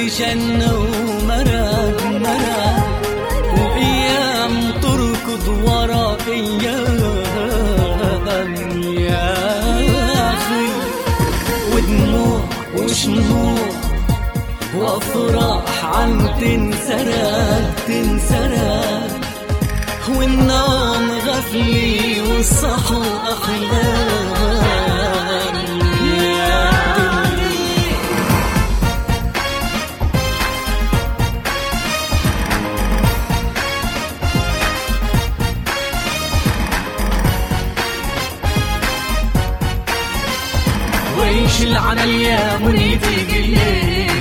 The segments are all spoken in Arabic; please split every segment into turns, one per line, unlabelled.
جنة ومرق وأيام تركض ورا أيام يا أخي، ودموع وشموع وأفراح عم تنسرق والنوم غفلي والصحو أحلام يا دنيا. ويش العنى يا منيتي قلي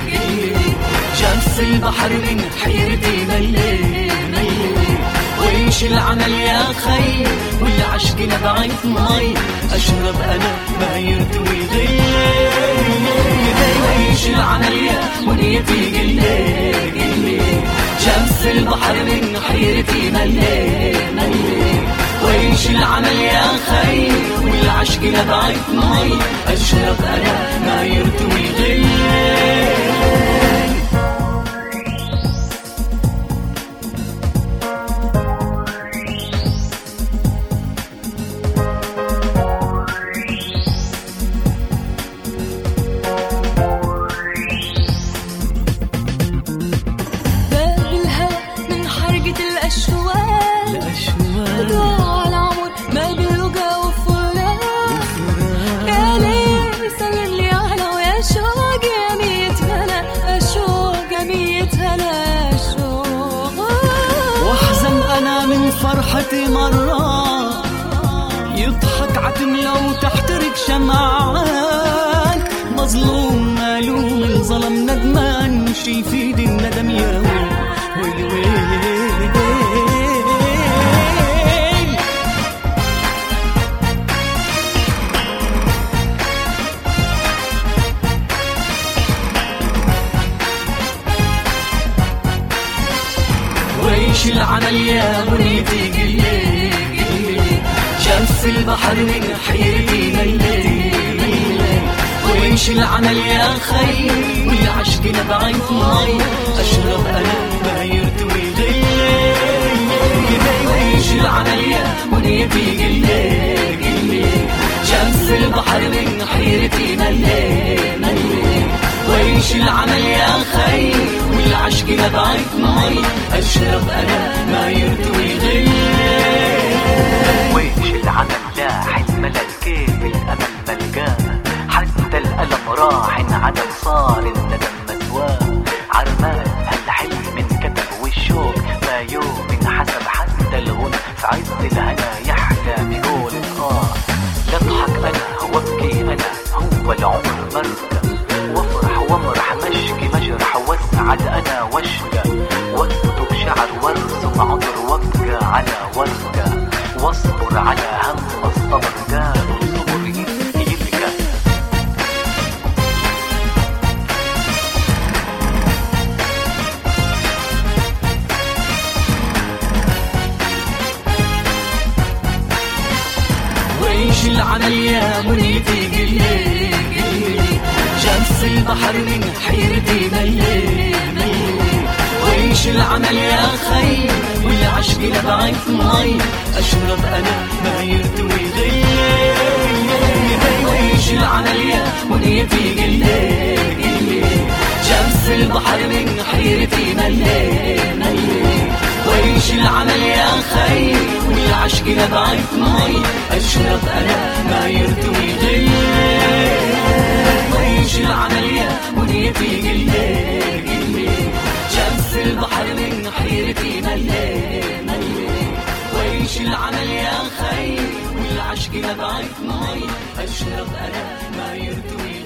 جف البحر من حيرتي ملي ويش العمل يا خي والعشق نبعت مي أشرب أنا ما يرتوي غلي. ويش العمل يا منيتي قلي جف البحر من حيرتي ملي ويش العمل يا خي والعشق نبعت مي أشرب أنا ما يرتوي غلي. فرحتي مرة يضحك عتم لو تحترق شمعان مظلوم مالوم الظلم ندمان شي يفيد الندم يا ويل ويل. ويش العمل يا منيتي قلي جف البحر من حيرتي ملي ويش العمل يا خي والعشق نبعت مي أشرب أنا ما يرتوي غلي. ويش العمل يا منيتي قلي جف البحر من حيرتي ملي ويش العمل يا خي والعشق نبعت مي أشرب أنا ما يرتوي غلي.
ويش العمل لاح ملل كيف الأمل ملقاه حتى الألم راح انعدم صار الندم مسواه عرمان هالحلم من كتب والشوق ما يوم انحسب حتى الغنى في عز الهنا يحلى بقول يضحك أنا وابكي أنا هو العمر مرة وافرح وامرح مشكي مجرح واسعد أنا واشقى واكتب شعر وارسم عطر وابقى على ورقة واصبر على هم الصبر قالوا الصبر يلقى.
ويش العمل يا منيتي قلي جف البحر من حيرتي ملي ويش العمل يا خي والعشق نبعت مي أشرب أنا ما يرتوي غلي. ويش العمل يا منيتي قلي جف البحر من حيرتي ملي ويش العمل يا خي والعشق نبعت مي أشرب أنا ما يرتوي غلي. ويش العمل يا منيتي قلي جف البحر من حيرتي ملي ويش العمل يا خي والعشق نبعت مي أشرب أنا ما يرتوي